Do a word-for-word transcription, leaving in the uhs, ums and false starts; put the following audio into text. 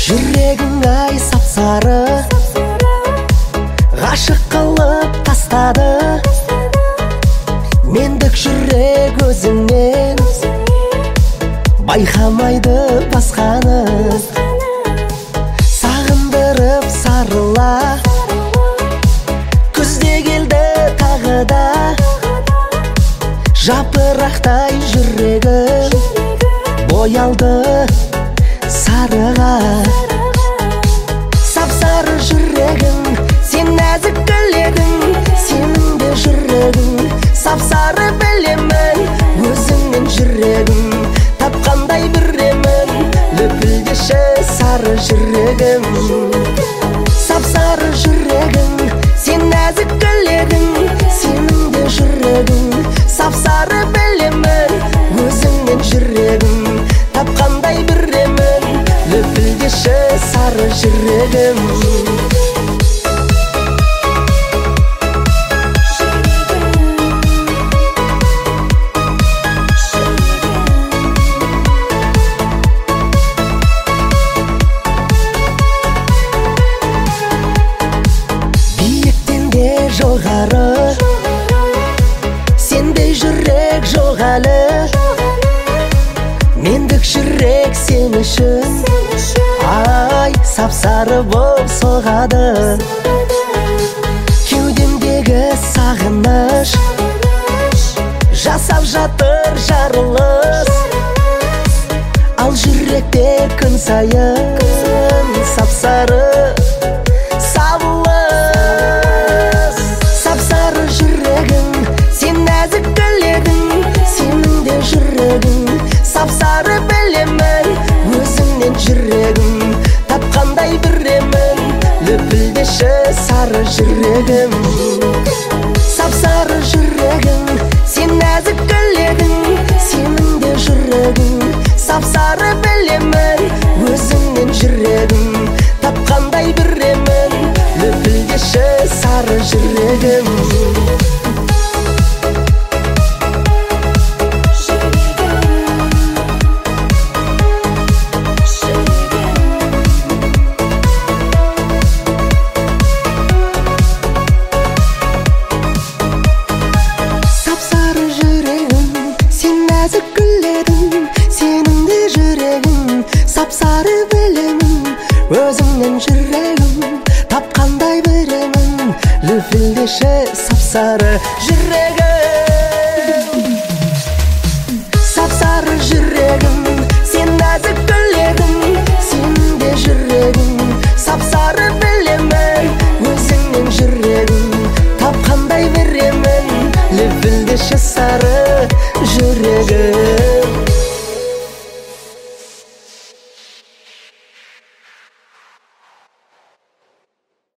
Жүрегің ай сап-сары, ғашық қылып тастады. Мендік жүрек өзіңнен байқамайды басқаны. Сағындырып сарыла, күзде келді тағы да. Жапырақтай жүрегім боялды сарыға. Сап-сары жүрегің, сен нәзік гүледің. Сенің де жүрегің сап-сары, білемін өзіңнің жүрегің. Тапқандай біремін, лүпілдеші сары жүрегім. Сап-сары жүрегің, сен нәзік гүледің. Сенің де жүрегің сап-сары, білемін өзіңнің жүрегің. Тапқандай біремін, лүпілдеші сары жүрегім. Биіктен де жоғары, сендей жүрек жоқ әлі. Мендік жүрек сен үшін ай сап-сары боп соғады. Кеудемдегі сағыныш жасап жатыр жарылыс. Ал жүректе күн сайын сап-сары сабылыс. Сап-сары жүрегің, сен нәзік гүледің. Сенің де жүрегің сап-сары, білемін өзіңнен жүрегім. Тапқандай біремін, лүпілдеші сары жүрегім. Сап-сары жүрегің, сен нәзік гүледің. Сенің де жүрегің сап-сары, білемін өзіңнен жүрегім. Тапқандай біремін, лүпілдеші сары жүрегім. Сап-сары білемін өзіңнен жүрегім. Тапқандай біремін, лүпілдеші сап-сары жүрегім.